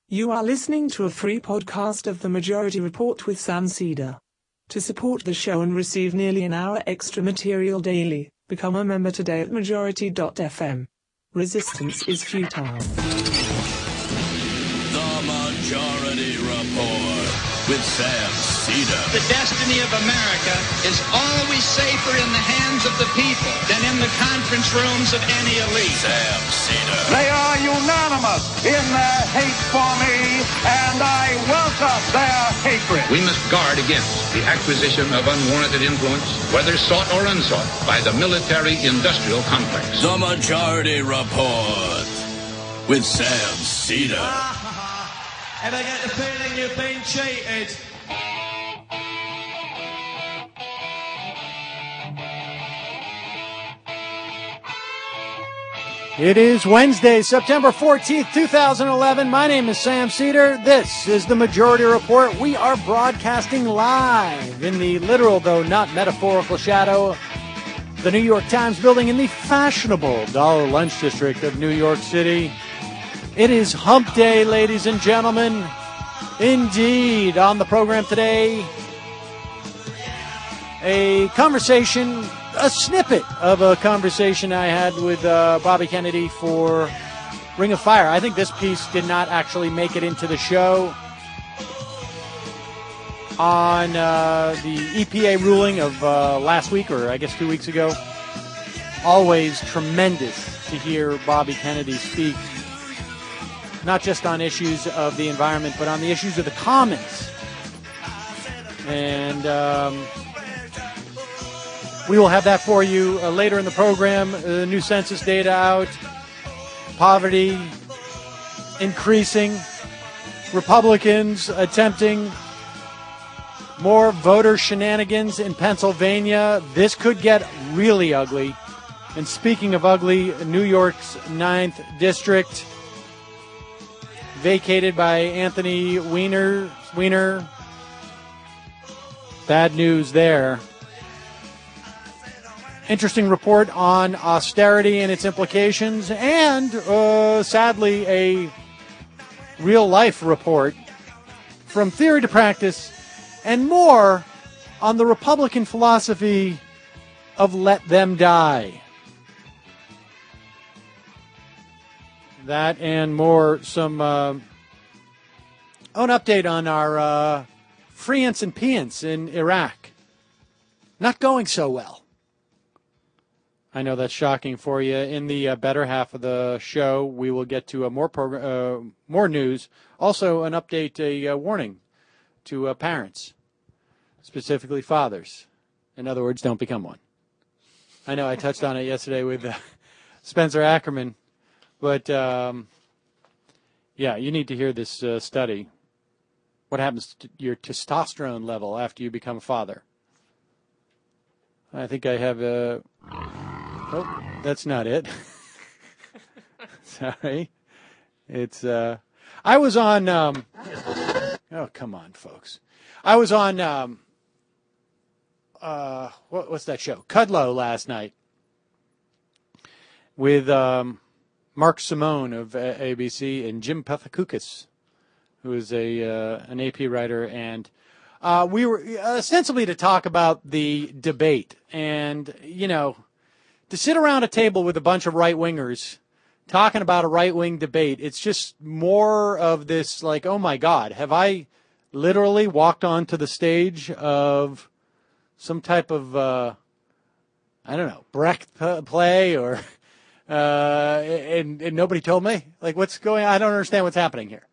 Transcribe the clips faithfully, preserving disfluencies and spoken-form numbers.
You are listening to a free podcast of The Majority Report with Sam Seder. To support the show and receive nearly an hour extra material daily, become a member today at majority dot f m. Resistance is futile. The Majority Report with Sam Seder. The destiny of America is always safer in the hands of the people than in the conference rooms of any elite. Sam Seder. They are unanimous in their hate for me, and I welcome their hatred. We must guard against the acquisition of unwarranted influence, whether sought or unsought, by the military-industrial complex. The Majority Report with Sam Seder. And I get the feeling you've been cheated. It is Wednesday, September fourteenth, two thousand eleven. My name is Sam Seder. This is the Majority Report. We are broadcasting live in the literal, though not metaphorical, shadow of the New York Times building in the fashionable Dollar Lunch District of New York City. It is Hump Day, ladies and gentlemen. Indeed, on the program today, a conversation, a snippet of a conversation I had with uh, Bobby Kennedy for Ring of Fire. I think this piece did not actually make it into the show. On uh, the E P A ruling of uh, last week, or I guess two weeks ago. Always tremendous to hear Bobby Kennedy speak. Not just on issues of the environment, but on the issues of the commons. And um, we will have that for you uh, later in the program. The uh, new census data out. Poverty increasing. Republicans attempting more voter shenanigans in Pennsylvania. This could get really ugly. And speaking of ugly, New York's ninth district, vacated by Anthony Weiner. Weiner. Bad news there. Interesting report on austerity and its implications, and uh, sadly a real-life report from theory to practice, and more on the Republican philosophy of let them die. That and more, some, uh, oh, an update on our uh, freeance and peance in Iraq. Not going so well. I know that's shocking for you. In the uh, better half of the show, we will get to uh, more progr- uh, more news. Also, an update, a uh, warning to uh, parents, specifically fathers. In other words, don't become one. I know I touched on it yesterday with uh, Spencer Ackerman. But, um, yeah, you need to hear this uh, study. What happens to your testosterone level after you become a father? I think I have a... Oh, that's not it. Sorry. It's, uh... I was on, um... Oh, come on, folks. I was on, um... Uh, what, what's that show? Kudlow last night. With, um... Mark Simone of A B C and Jim Pethokoukis, who is a uh, an A P writer, and uh, we were ostensibly to talk about the debate. And, you know, to sit around a table with a bunch of right-wingers talking about a right-wing debate, it's just more of this, like, oh, my God, have I literally walked onto the stage of some type of, uh, I don't know, Brecht play or... Uh, and, and nobody told me, like, what's going on? I don't understand what's happening here.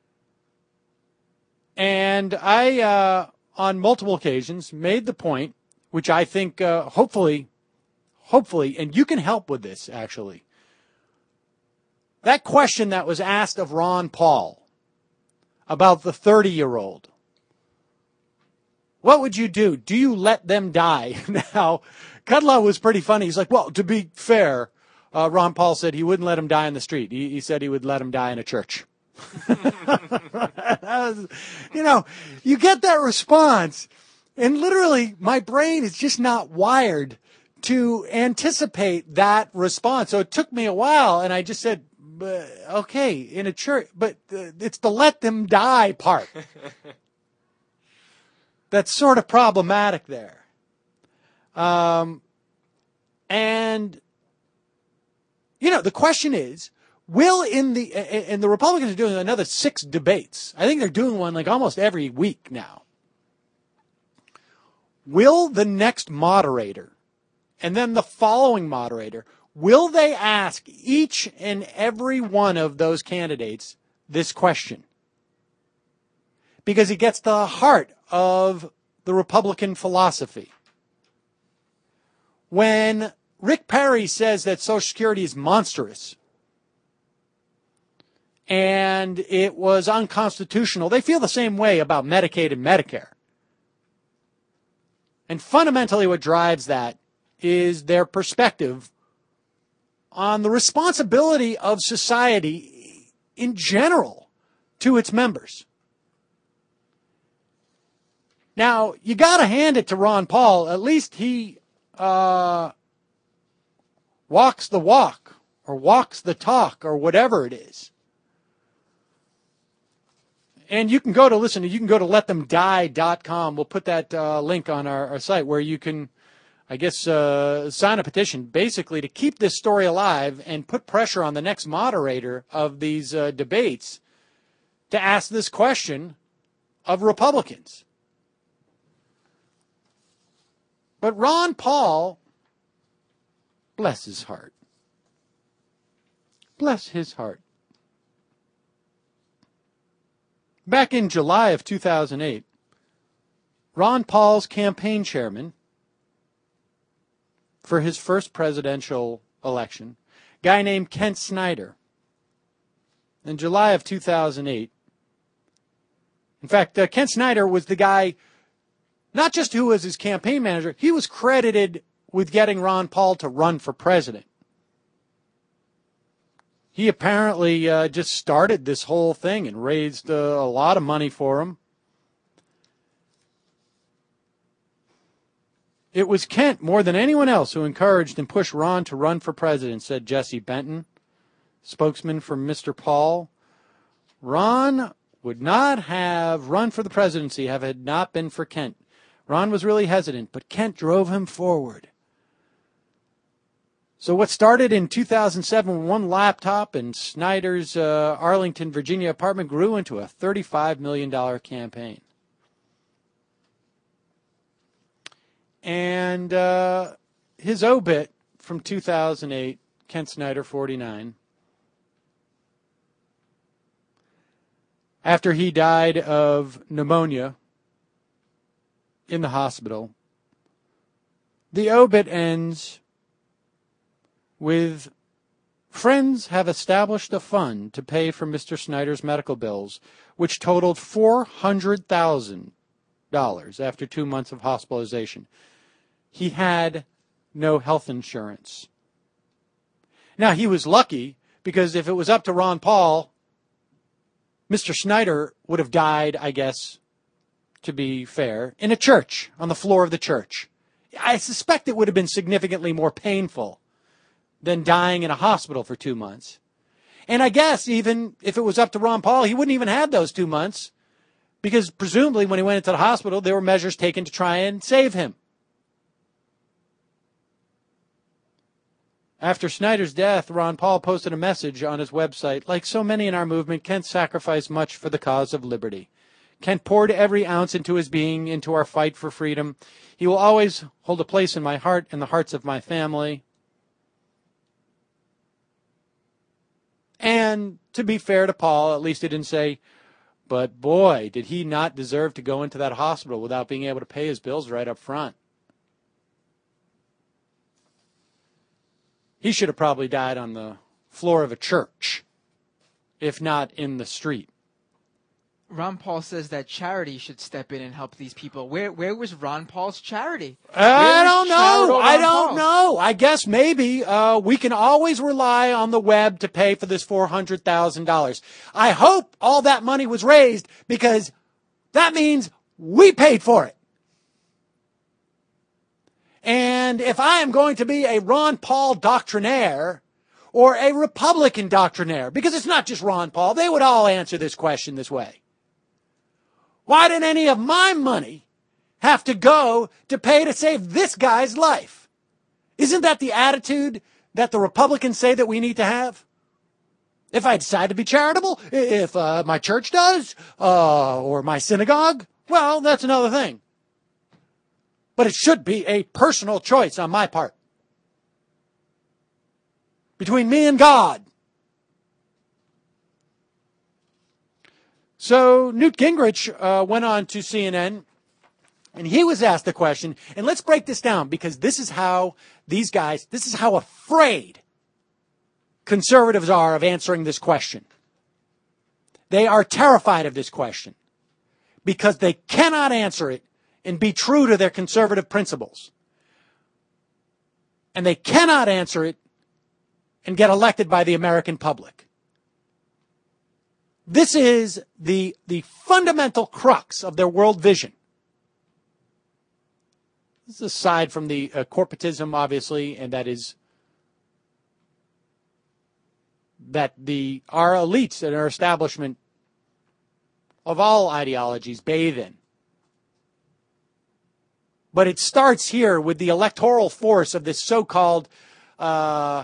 And I, uh, on multiple occasions, made the point, which I think, uh, hopefully, hopefully, and you can help with this, actually. That question that was asked of Ron Paul about the thirty-year-old. What would you do? Do you let them die? Now, Kudlow was pretty funny. He's like, well, to be fair, Uh, Ron Paul said he wouldn't let him die in the street. He, he said he would let him die in a church. was, you know, you get that response, and literally my brain is just not wired to anticipate that response. So it took me a while, and I just said, but okay, in a church, but uh, it's the let them die part that's sort of problematic there. Um, and, you know, the question is, will in the, and the Republicans are doing another six debates. I think they're doing one like almost every week now. Will the next moderator and then the following moderator, will they ask each and every one of those candidates this question? Because it gets to the heart of the Republican philosophy. When Rick Perry says that Social Security is monstrous and it was unconstitutional, they feel the same way about Medicaid and Medicare. And fundamentally what drives that is their perspective on the responsibility of society in general to its members. Now, you got to hand it to Ron Paul. At least he uh, walks the walk or walks the talk or whatever it is. And you can go to listen, you can go to let them die dot com. We'll put that uh, link on our, our site where you can, I guess, uh, sign a petition basically to keep this story alive and put pressure on the next moderator of these uh, debates to ask this question of Republicans. But Ron Paul, bless his heart, bless his heart. Back in July of two thousand eight, Ron Paul's campaign chairman for his first presidential election, a guy named Kent Snyder, in July of two thousand eight, in fact, uh, Kent Snyder was the guy, not just who was his campaign manager, he was credited with getting Ron Paul to run for president. He apparently uh, just started this whole thing and raised uh, a lot of money for him. It was Kent more than anyone else who encouraged and pushed Ron to run for president, said Jesse Benton, spokesman for Mister Paul. Ron would not have run for the presidency if it had not been for Kent. Ron was really hesitant, but Kent drove him forward. So what started in two thousand seven with one laptop in Snyder's uh, Arlington, Virginia apartment grew into a thirty-five million dollars campaign. And uh, his obit from two thousand eight, Kent Snyder, forty-nine, after he died of pneumonia in the hospital, the obit ends with, friends have established a fund to pay for Mister Snyder's medical bills, which totaled four hundred thousand dollars after two months of hospitalization. He had no health insurance. Now, he was lucky because if it was up to Ron Paul, Mister Snyder would have died, I guess, to be fair, in a church, on the floor of the church. I suspect it would have been significantly more painful than dying in a hospital for two months. And I guess even if it was up to Ron Paul, he wouldn't even have those two months because presumably when he went into the hospital, there were measures taken to try and save him. After Snyder's death, Ron Paul posted a message on his website. Like so many in our movement, Kent sacrificed much for the cause of liberty. Kent poured every ounce into his being, into our fight for freedom. He will always hold a place in my heart and the hearts of my family. And to be fair to Paul, at least he didn't say, but boy, did he not deserve to go into that hospital without being able to pay his bills right up front. He should have probably died on the floor of a church, if not in the street. Ron Paul says that charity should step in and help these people. Where where was Ron Paul's charity? I don't know. I Ron don't Paul? know. I guess maybe uh, we can always rely on the web to pay for this four hundred thousand dollars. I hope all that money was raised because that means we paid for it. And if I am going to be a Ron Paul doctrinaire, or a Republican doctrinaire? Because it's not just Ron Paul. They would all answer this question this way. Why did any of my money have to go to pay to save this guy's life? Isn't that the attitude that the Republicans say that we need to have? If I decide to be charitable, if uh, my church does, uh, or my synagogue, well, that's another thing. But it should be a personal choice on my part. Between me and God. So Newt Gingrich uh, went on to C N N, and he was asked the question, and let's break this down, because this is how these guys, this is how afraid conservatives are of answering this question. They are terrified of this question because they cannot answer it and be true to their conservative principles. And they cannot answer it and get elected by the American public. This is the, the fundamental crux of their world vision. This is aside from the uh, corporatism, obviously, and that is that the our elites and our establishment of all ideologies bathe in. But it starts here with the electoral force of this so-called uh,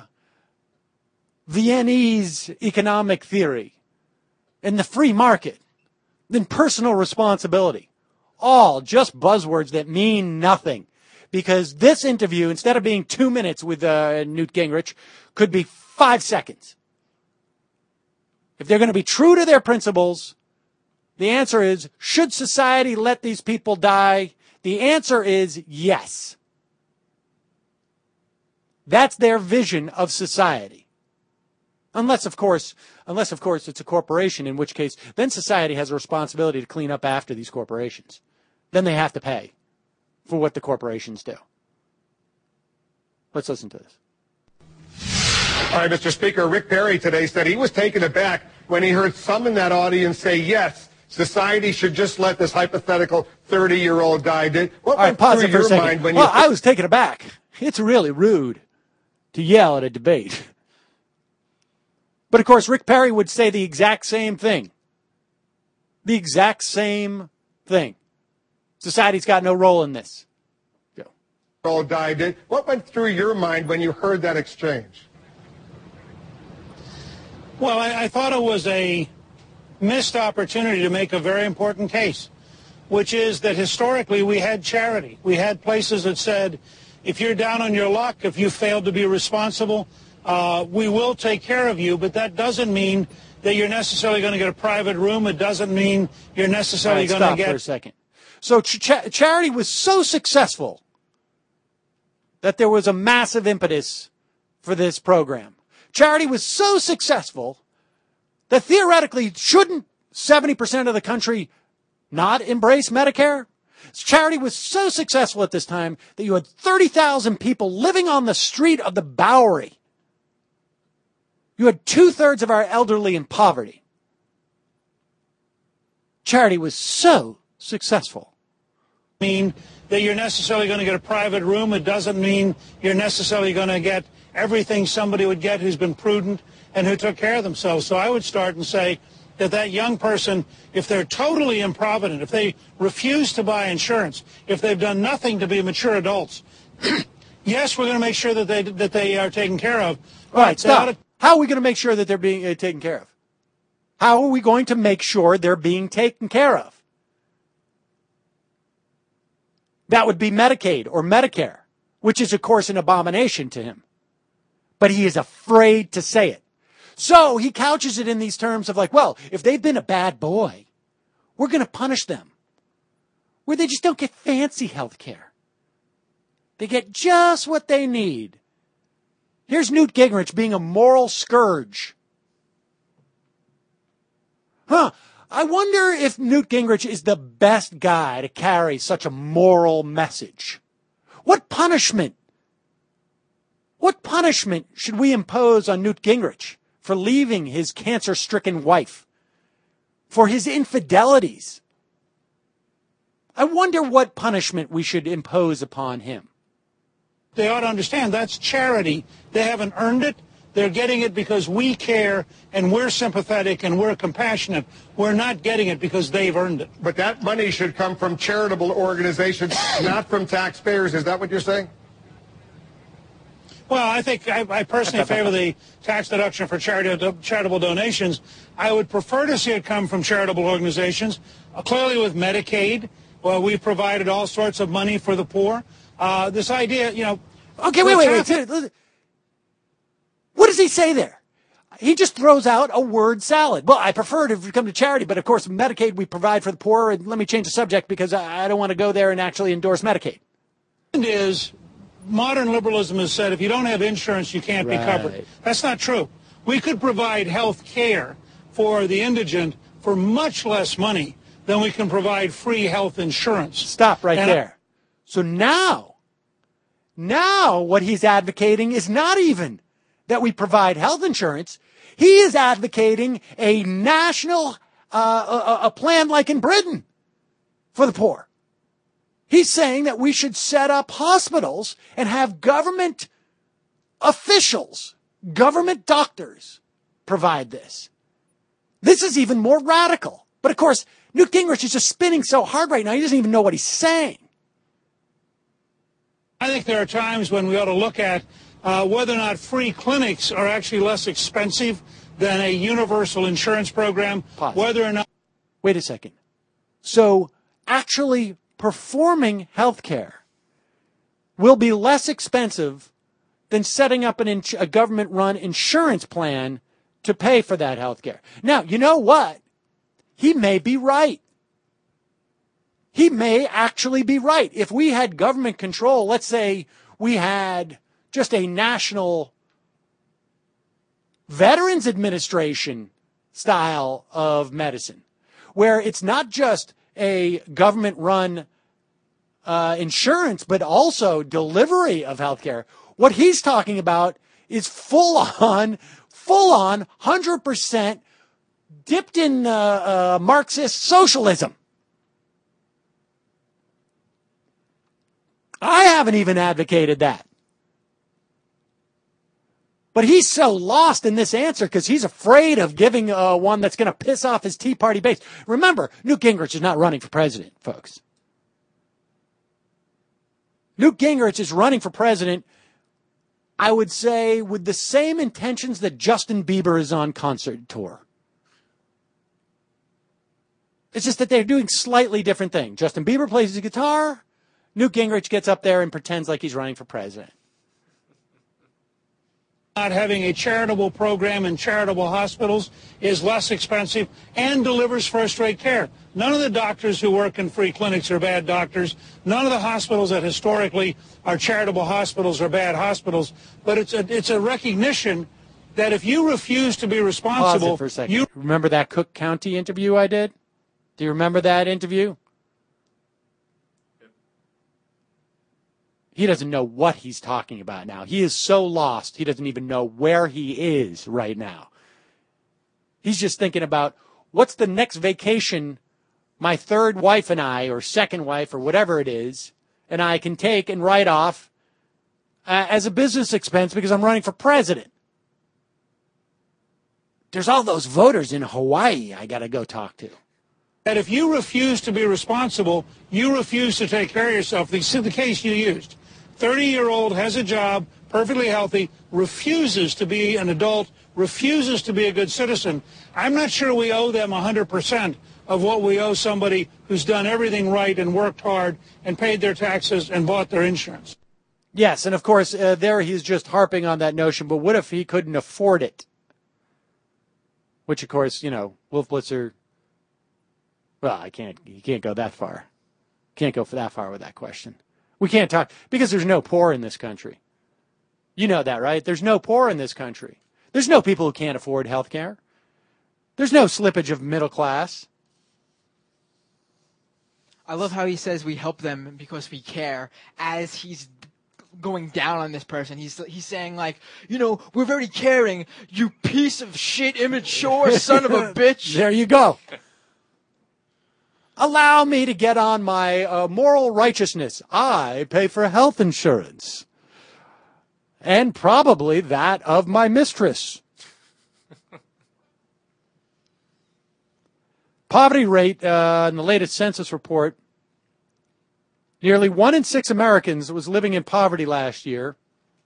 Viennese economic theory and the free market, then personal responsibility. All just buzzwords that mean nothing. Because this interview, instead of being two minutes with uh, Newt Gingrich, could be five seconds. If they're going to be true to their principles, the answer is, should society let these people die? The answer is yes. That's their vision of society. Unless, of course, unless, of course, it's a corporation, in which case, then society has a responsibility to clean up after these corporations. Then they have to pay for what the corporations do. Let's listen to this. All right, Mister Speaker, Rick Perry today said he was taken aback when he heard some in that audience say, yes, society should just let this hypothetical thirty-year-old guy do. What All right, went pause through it for a your second. mind when well, you... I was taken aback. It's really rude to yell at a debate. But, of course, Rick Perry would say the exact same thing. The exact same thing. Society's got no role in this. Go. Died. What went through your mind when you heard that exchange? Well, I, I thought it was a missed opportunity to make a very important case, which is that historically we had charity. We had places that said, if you're down on your luck, if you failed to be responsible, uh, we will take care of you, but that doesn't mean that you're necessarily going to get a private room. It doesn't mean you're necessarily right, going to stop get... for a second. So ch- ch- charity was so successful that there was a massive impetus for this program. Charity was so successful that theoretically, shouldn't seventy percent of the country not embrace Medicare? Charity was so successful at this time that you had thirty thousand people living on the street of the Bowery. You had two-thirds of our elderly in poverty. Charity was so successful. Mean that you're necessarily going to get a private room. It doesn't mean you're necessarily going to get everything somebody would get who's been prudent and who took care of themselves. So I would start and say that that young person, if they're totally improvident, if they refuse to buy insurance, if they've done nothing to be mature adults, yes, we're going to make sure that they that they are taken care of. All right, stop. To- How are we going to make sure that they're being uh, taken care of? How are we going to make sure they're being taken care of? That would be Medicaid or Medicare, which is, of course, an abomination to him. But he is afraid to say it. So he couches it in these terms of like, well, if they've been a bad boy, we're going to punish them. Where they just don't get fancy health care. They get just what they need. Here's Newt Gingrich being a moral scourge. Huh. I wonder if Newt Gingrich is the best guy to carry such a moral message. What punishment? What punishment should we impose on Newt Gingrich for leaving his cancer-stricken wife? For his infidelities? I wonder what punishment we should impose upon him. They ought to understand that's charity. They haven't earned it. They're getting it because we care and we're sympathetic and we're compassionate. We're not getting it because they've earned it. But that money should come from charitable organizations, not from taxpayers. Is that what you're saying? Well, I think I, I personally favor the tax deduction for charitable, charitable donations. I would prefer to see it come from charitable organizations. Uh, clearly with Medicaid, well, we've provided all sorts of money for the poor. Uh, this idea, you know... Okay, wait, wait, wait, wait. What does he say there? He just throws out a word salad. Well, I prefer to come to charity, but of course, Medicaid we provide for the poor. And let me change the subject because I, I don't want to go there and actually endorse Medicaid. And is modern liberalism has said if you don't have insurance, you can't Right. be covered. That's not true. We could provide health care for the indigent for much less money than we can provide free health insurance. Stop right And there. So now, now what he's advocating is not even that we provide health insurance. He is advocating a national, uh, a, a plan like in Britain for the poor. He's saying that we should set up hospitals and have government officials, government doctors provide this. This is even more radical. But of course, Newt Gingrich is just spinning so hard right now, he doesn't even know what he's saying. I think there are times when we ought to look at uh, whether or not free clinics are actually less expensive than a universal insurance program. Pause. Whether or not. Wait a second. So actually performing health care will be less expensive than setting up an ins- a government-run insurance plan to pay for that health care. Now, you know what? He may be right. He may actually be right. If we had government control, let's say we had just a national Veterans Administration style of medicine, where it's not just a government-run uh, insurance, but also delivery of healthcare. What he's talking about is full-on, full-on, one hundred percent dipped in uh, uh, Marxist socialism. I haven't even advocated that. But he's so lost in this answer because he's afraid of giving uh, one that's going to piss off his Tea Party base. Remember, Newt Gingrich is not running for president, folks. Newt Gingrich is running for president, I would say, with the same intentions that Justin Bieber is on concert tour. It's just that they're doing slightly different things. Justin Bieber plays his guitar. Newt Gingrich gets up there and pretends like he's running for president. Not having a charitable program in charitable hospitals is less expensive and delivers first-rate care. None of the doctors who work in free clinics are bad doctors. None of the hospitals that historically are charitable hospitals are bad hospitals. But it's a, it's a recognition that if you refuse to be responsible... Pause it for a second. You remember that Cook County interview I did? Do you remember that interview? He doesn't know what he's talking about now. He is so lost, he doesn't even know where he is right now. He's just thinking about, what's the next vacation my third wife and I, or second wife, or whatever it is, and I can take and write off uh, as a business expense because I'm running for president. There's all those voters in Hawaii I got to go talk to. that if you refuse to be responsible, you refuse to take care of yourself. This is the case you used. thirty-year-old has a job, perfectly healthy, refuses to be an adult, refuses to be a good citizen. I'm not sure we owe them one hundred percent of what we owe somebody who's done everything right and worked hard and paid their taxes and bought their insurance. Yes, and of course, uh, there he's just harping on that notion, but what if he couldn't afford it? Which, of course, you know, Wolf Blitzer, well, I can't, you can't go that far. Can't go for that far with that question. We can't talk, because there's no poor in this country. You know that, right? There's no poor in this country. There's no people who can't afford health care. There's no slippage of middle class. I love how he says we help them because we care, as he's going down on this person. He's he's saying, like, you know, we're very caring, you piece of shit, immature son of a bitch. There you go. Allow me to get on my uh, moral righteousness. I pay for health insurance. And probably that of my mistress. Poverty rate uh, in the latest census report, nearly one in six Americans was living in poverty last year.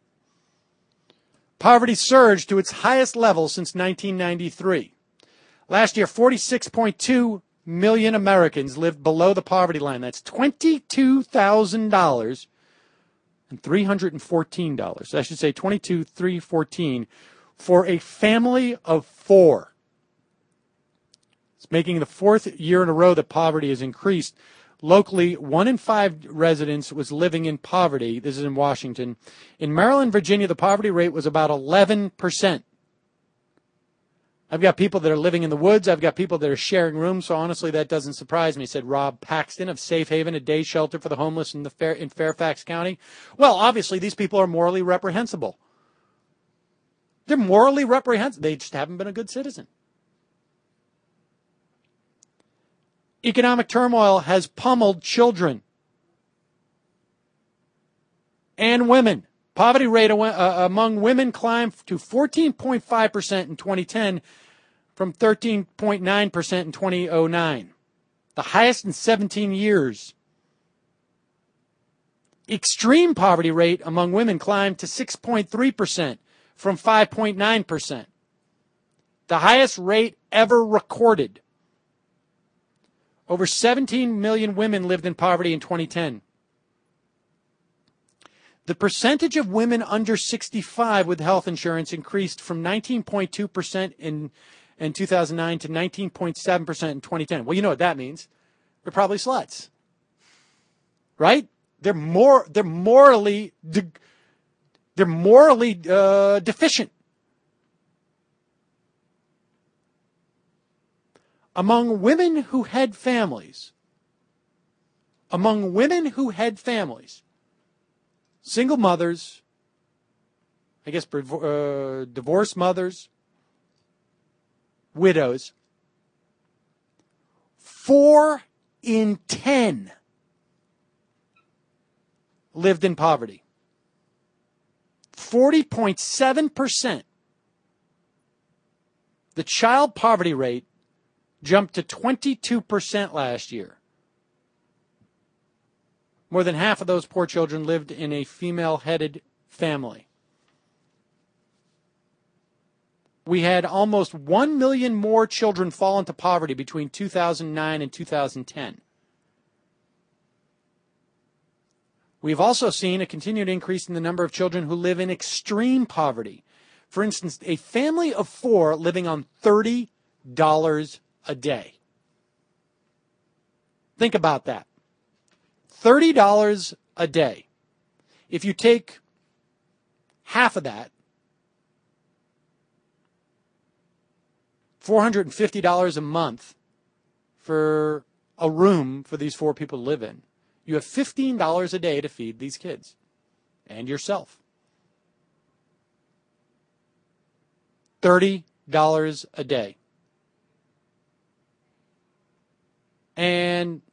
Poverty surged to its highest level since nineteen ninety-three. Last year, forty-six point two million Americans lived below the poverty line. That's twenty-two thousand dollars and three hundred fourteen dollars. I should say twenty-two thousand three hundred fourteen dollars for a family of four. It's making the fourth year in a row that poverty has increased. Locally, one in five residents was living in poverty. This is in Washington. In Maryland, Virginia, the poverty rate was about eleven percent. I've got people that are living in the woods. I've got people that are sharing rooms. So honestly, that doesn't surprise me, said Rob Paxton of Safe Haven, a day shelter for the homeless in, the Fair, in Fairfax County. Well, obviously, these people are morally reprehensible. They're morally reprehensible. They just haven't been a good citizen. Economic turmoil has pummeled children and women. Poverty rate uh, among women climbed to fourteen point five percent in twenty ten from thirteen point nine percent in two thousand nine, the highest in seventeen years. Extreme poverty rate among women climbed to six point three percent from five point nine percent, the highest rate ever recorded. Over seventeen million women lived in poverty in twenty ten. The percentage of women under sixty-five with health insurance increased from nineteen point two percent in, in two thousand nine to nineteen point seven percent in twenty ten. Well, you know what that means. They're probably sluts. Right? They're more they're morally de- they're morally uh, deficient. Among women who had families, among women who had families, single mothers, I guess uh, divorced mothers, widows, four in ten lived in poverty. forty point seven percent. The child poverty rate jumped to twenty-two percent last year. More than half of those poor children lived in a female-headed family. We had almost one million more children fall into poverty between two thousand nine and two thousand ten. We've also seen a continued increase in the number of children who live in extreme poverty. For instance, a family of four living on thirty dollars a day. Think about that. thirty dollars a day. If you take half of that, four hundred fifty dollars a month for a room for these four people to live in, you have fifteen dollars a day to feed these kids and yourself. thirty dollars a day. And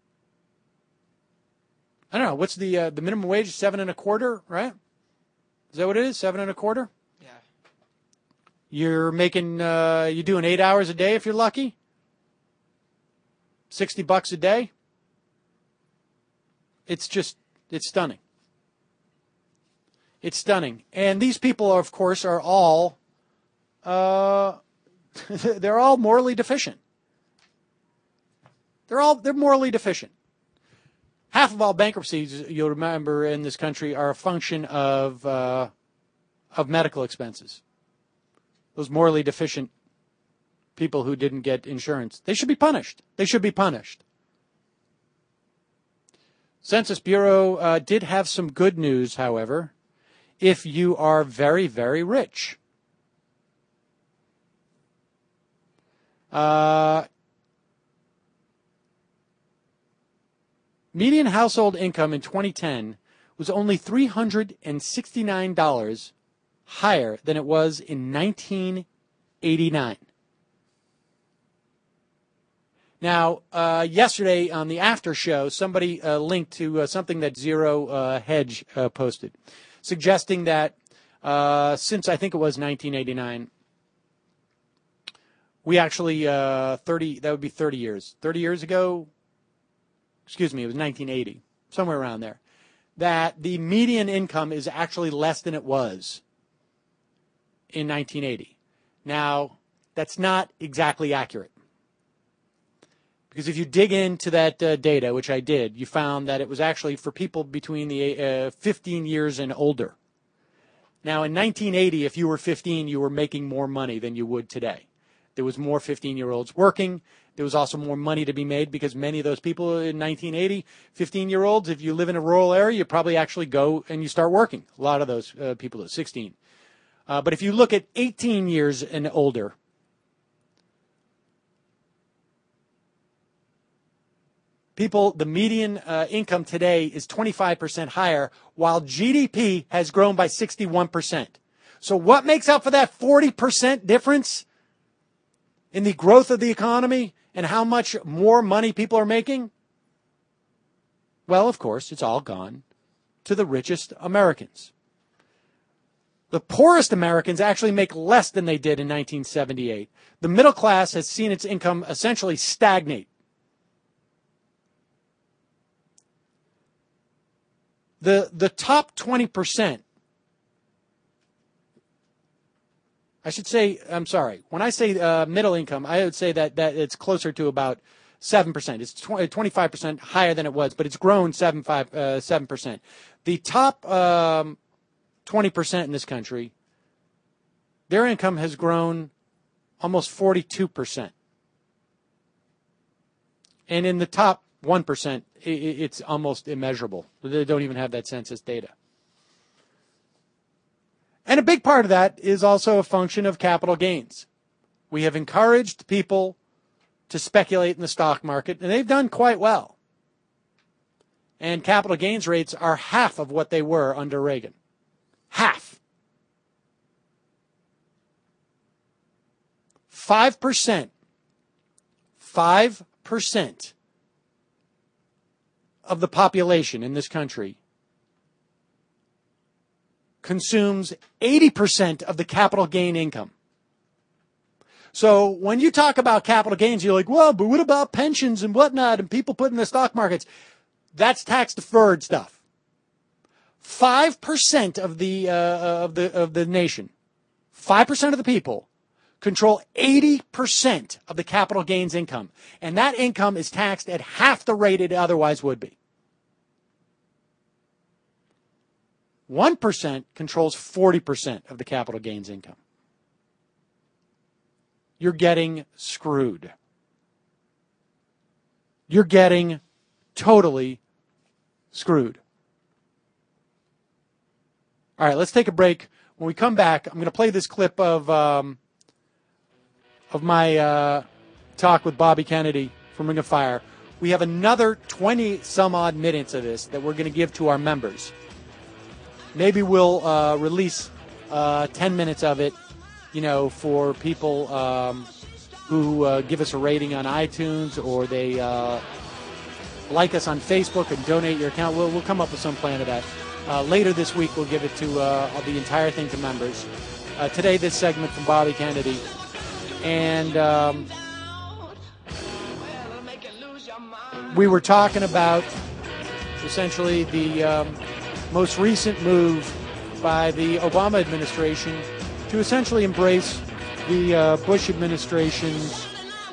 I don't know, what's the uh, the minimum wage? Seven and a quarter, right? Is that what it is? Seven and a quarter? Yeah. You're making, uh, you're doing eight hours a day if you're lucky. sixty bucks a day. It's just, it's stunning. It's stunning. And these people, of course, are all, uh, they're all morally deficient. They're all, they're morally deficient. Half of all bankruptcies, you'll remember, in this country are a function of uh, of medical expenses. Those morally deficient people who didn't get insurance, they should be punished. They should be punished. Census Bureau uh, did have some good news, however, if you are very, very rich. Uh, median household income in twenty ten was only three hundred sixty-nine dollars higher than it was in nineteen eighty-nine. Now, uh, yesterday on the after show, somebody uh, linked to uh, something that Zero uh, Hedge uh, posted, suggesting that uh, since I think it was nineteen eighty-nine. We actually, uh, thirty, that would be thirty years. thirty years ago, excuse me, it was nineteen eighty, somewhere around there, that the median income is actually less than it was in nineteen eighty. Now, that's not exactly accurate. Because if you dig into that uh, data, which I did, you found that it was actually for people between the uh, fifteen years and older. Now, in nineteen eighty, if you were fifteen, you were making more money than you would today. There was more fifteen-year-olds working. There was also more money to be made because many of those people in nineteen eighty, fifteen-year-olds, if you live in a rural area, you probably actually go and you start working. A lot of those uh, people are sixteen. Uh, but if you look at eighteen years and older, people, the median uh, income today is twenty-five percent higher, while G D P has grown by sixty-one percent. So what makes up for that forty percent difference in the growth of the economy and how much more money people are making? Well, of course, it's all gone to the richest Americans. The poorest Americans actually make less than they did in nineteen seventy-eight. The middle class has seen its income essentially stagnate. The, the top twenty percent, I should say, I'm sorry, when I say uh, middle income, I would say that, that it's closer to about seven percent. It's twenty-five percent higher than it was, but it's grown seven percent. The top um, twenty percent in this country, their income has grown almost forty-two percent. And in the top one percent, it's almost immeasurable. They don't even have that census data. And a big part of that is also a function of capital gains. We have encouraged people to speculate in the stock market, and they've done quite well. And capital gains rates are half of what they were under Reagan. Half. Five percent. Five percent of the population in this country consumes eighty percent of the capital gain income. So when you talk about capital gains, you're like, well, but what about pensions and whatnot and people put in the stock markets? That's tax-deferred stuff. Five percent of the uh, of the of the nation, five percent of the people control eighty percent of the capital gains income, and that income is taxed at half the rate it otherwise would be. one percent controls forty percent of the capital gains income. You're getting screwed. You're getting totally screwed. All right, let's take a break. When we come back, I'm going to play this clip of um, of my uh, talk with Bobby Kennedy from Ring of Fire. We have another twenty some odd minutes of this that we're going to give to our members. Maybe we'll uh, release uh, ten minutes of it, you know, for people um, who uh, give us a rating on iTunes or they uh, like us on Facebook and donate your account. We'll, we'll come up with some plan of that. Uh, later this week, we'll give it to uh, the entire thing to members. Uh, today, this segment from Bobby Kennedy. And um, we were talking about essentially the um, most recent move by the Obama administration to essentially embrace the uh, Bush administration's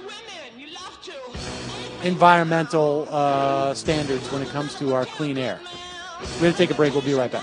environmental uh, standards when it comes to our clean air. We're going to take a break. We'll be right back.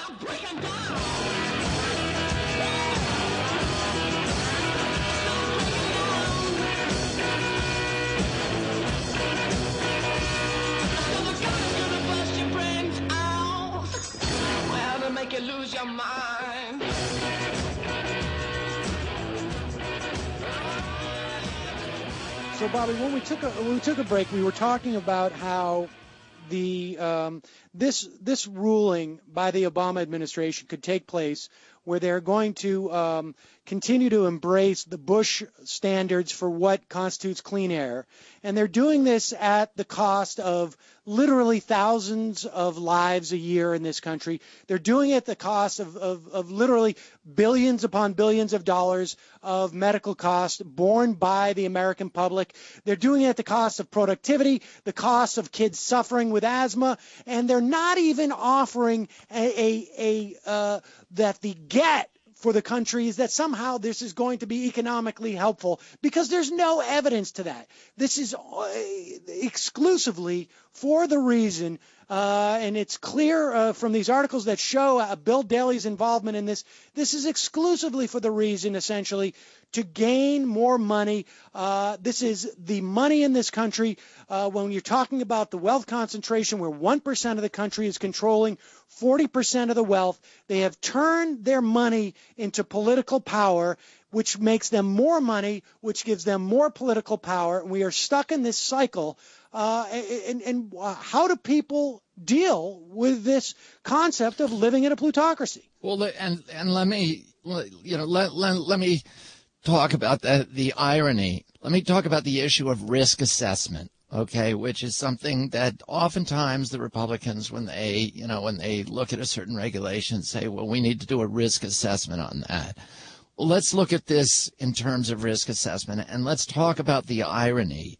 So, Bobby, when we took a when we took a break, we were talking about how the um, this this ruling by the Obama administration could take place, where they're going to um, continue to embrace the Bush standards for what constitutes clean air. And they're doing this at the cost of literally thousands of lives a year in this country. They're doing it at the cost of, of, of literally billions upon billions of dollars of medical costs borne by the American public. They're doing it at the cost of productivity, the cost of kids suffering with asthma, and they're not even offering a, a, a uh, that the get for the country is that somehow this is going to be economically helpful, because there's no evidence to that. This is exclusively for the reason, uh, and it's clear uh, from these articles that show uh, Bill Daley's involvement in this, this is exclusively for the reason, essentially, to gain more money. Uh, this is the money in this country. Uh, when you're talking about the wealth concentration, where one percent of the country is controlling forty percent of the wealth, they have turned their money into political power, which makes them more money, which gives them more political power. And we are stuck in this cycle. Uh, and, and how do people deal with this concept of living in a plutocracy? Well, and and let me, you know, let let, let me talk about the, the irony. Let me talk about the issue of risk assessment, okay, which is something that oftentimes the Republicans, when they, you know, when they look at a certain regulation, say, well, we need to do a risk assessment on that. Well, let's look at this in terms of risk assessment, and let's talk about the irony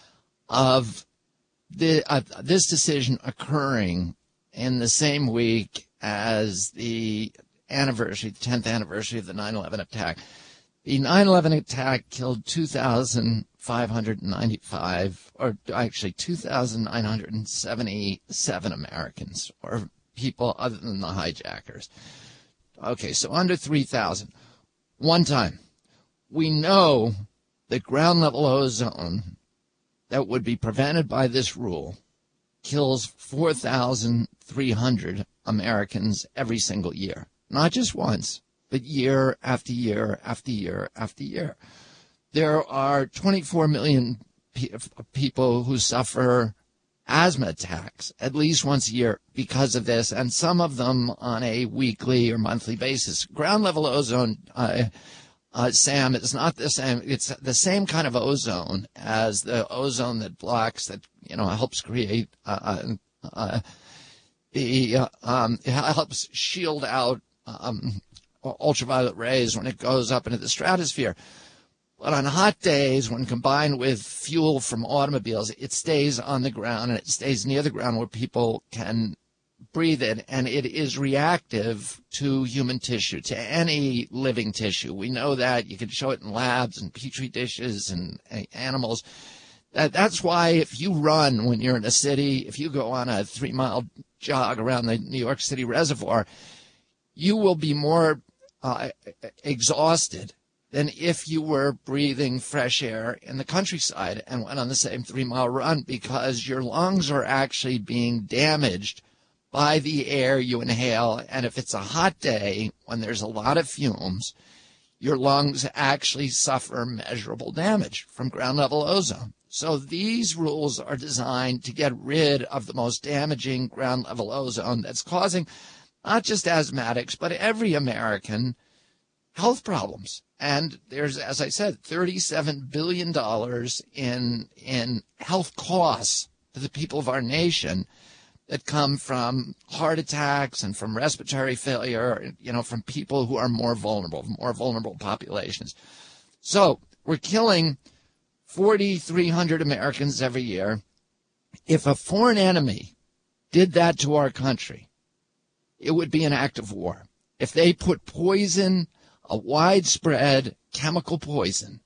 of the, uh, this decision occurring in the same week as the anniversary, the tenth anniversary of the nine eleven attack. The nine eleven attack killed two thousand five hundred ninety-five, or actually two thousand nine hundred seventy-seven Americans, or people other than the hijackers. Okay, so under three thousand. One time. We know that ground level ozone that would be prevented by this rule kills four thousand three hundred Americans every single year. Not just once, but year after year after year after year. There are twenty-four million pe- people who suffer asthma attacks at least once a year because of this, and some of them on a weekly or monthly basis. Ground level ozone, uh, uh, Sam, is not the same. It's the same kind of ozone as the ozone that blocks, that, you know, helps create uh, uh, the uh, um, it helps shield out um, ultraviolet rays when it goes up into the stratosphere. But on hot days, when combined with fuel from automobiles, it stays on the ground, and it stays near the ground where people can breathe it, and it is reactive to human tissue, to any living tissue. We know that. You can show it in labs and petri dishes and, and animals. That, that's why if you run when you're in a city, if you go on a three-mile jog around the New York City reservoir, you will be more uh, exhausted than if you were breathing fresh air in the countryside and went on the same three-mile run, because your lungs are actually being damaged by the air you inhale. And if it's a hot day when there's a lot of fumes, your lungs actually suffer measurable damage from ground-level ozone. So these rules are designed to get rid of the most damaging ground-level ozone that's causing not just asthmatics, but every American health problems. And there's, as I said, thirty-seven billion dollars in in health costs to the people of our nation that come from heart attacks and from respiratory failure, you know, from people who are more vulnerable, more vulnerable populations. So we're killing four thousand three hundred Americans every year. If a foreign enemy did that to our country, it would be an act of war. If they put poison, a widespread chemical poison,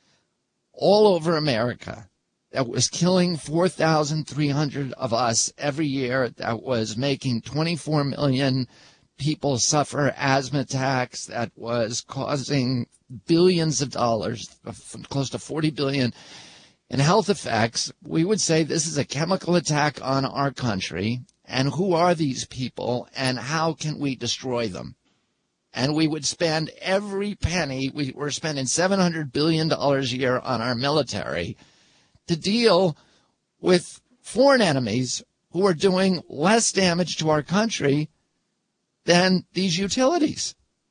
all over America that was killing four thousand three hundred of us every year, that was making twenty-four million people suffer asthma attacks, that was causing billions of dollars, close to forty billion in health effects, we would say this is a chemical attack on our country. And who are these people, and how can we destroy them? And we would spend every penny. We were spending seven hundred billion dollars a year on our military to deal with foreign enemies who are doing less damage to our country than these utilities.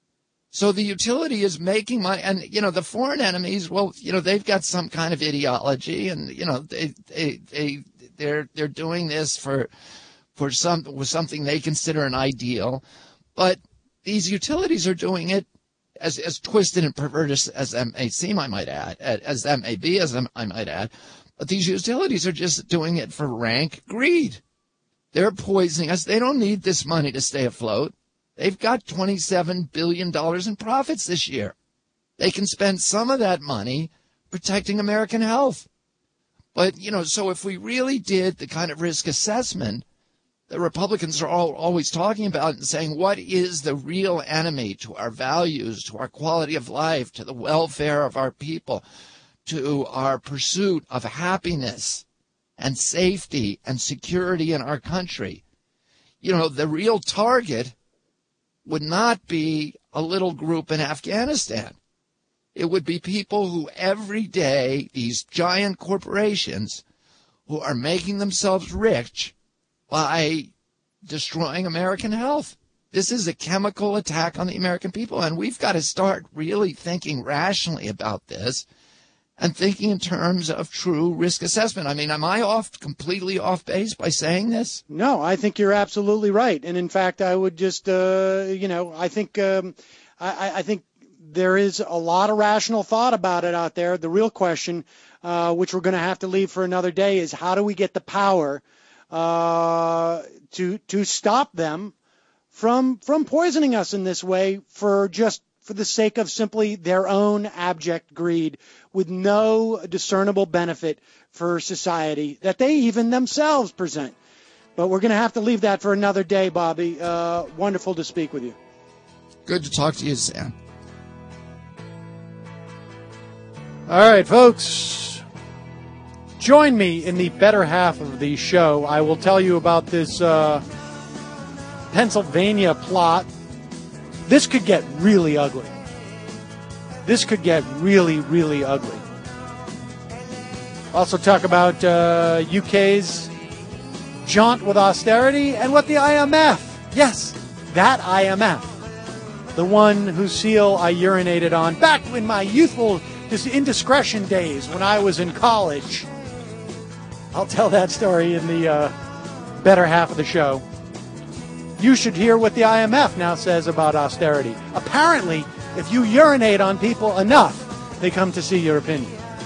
So the utility is making money, and, you know, the foreign enemies, well, you know, they've got some kind of ideology, and, you know, they, they, they, they're, they're doing this for, for some, with something they consider an ideal. But these utilities are doing it, as, as twisted and perverted as that may seem, I might add, as that may be, as I might add. But these utilities are just doing it for rank greed. They're poisoning us. They don't need this money to stay afloat. They've got twenty-seven billion dollars in profits this year. They can spend some of that money protecting American health. But, you know, so if we really did the kind of risk assessment the Republicans are all, always talking about and saying, what is the real enemy to our values, to our quality of life, to the welfare of our people, to our pursuit of happiness and safety and security in our country? You know, the real target would not be a little group in Afghanistan. It would be people who every day, these giant corporations who are making themselves rich by destroying American health. This is a chemical attack on the American people, and we've got to start really thinking rationally about this and thinking in terms of true risk assessment. I mean, am I off completely off base by saying this? No, I think you're absolutely right. And in fact, I would just, uh, you know, I think, um, I, I think there is a lot of rational thought about it out there. The real question, uh, which we're going to have to leave for another day, is how do we get the power uh, to to stop them from from poisoning us in this way for just for the sake of simply their own abject greed, with no discernible benefit for society that they even themselves present. But we're going to have to leave that for another day, Bobby. Uh, wonderful to speak with you. Good to talk to you, Sam. All right, folks. Join me in the better half of the show. I will tell you about this uh, Pennsylvania plot. This could get really ugly. This could get really, really ugly. Also talk about uh, U K's jaunt with austerity and what the I M F, yes, that I M F, the one whose seal I urinated on back in my youthful indiscretion days when I was in college. I'll tell that story in the uh, better half of the show. You should hear what the I M F now says about austerity. Apparently, if you urinate on people enough, they come to see your opinion.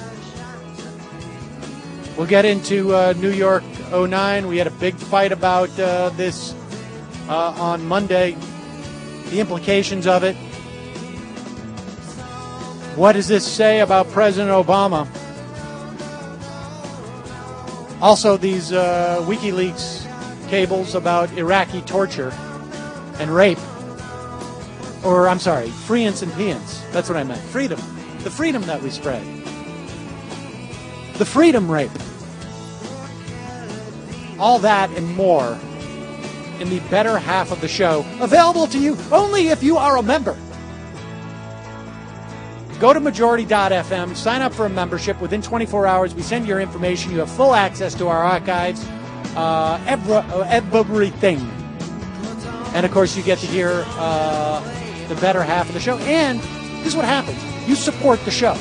We'll get into uh, New York oh nine. We had a big fight about uh, this uh, on Monday, the implications of it. What does this say about President Obama? Also, these uh, WikiLeaks cables about Iraqi torture and rape. Or, I'm sorry, freeance and peance. That's what I meant. Freedom. The freedom that we spread. The freedom rape. All that and more in the better half of the show. Available to you only if you are a member. Go to majority dot f m, sign up for a membership. Within twenty-four hours, we send your information. You have full access to our archives, uh, everything. And, of course, you get to hear uh, the better half of the show. And this is what happens. You support the show.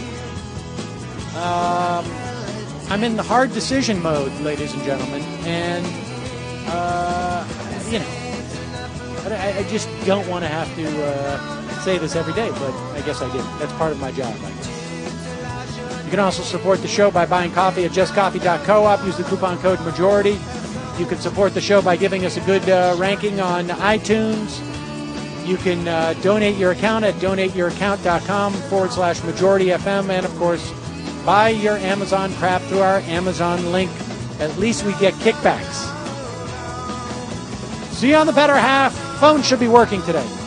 Um, I'm in the hard decision mode, ladies and gentlemen. And, uh, you know, but I, I just don't want to have to uh, say this every day, but I guess I do. That's part of my job. You can also support the show by buying coffee at just coffee dot coop. Use the coupon code MAJORITY. You can support the show by giving us a good uh, ranking on iTunes. You can uh, donate your account at donate your account dot com forward slash majority F M. And, of course, buy your Amazon crap through our Amazon link. At least we get kickbacks. See you on the better half. Phone should be working today.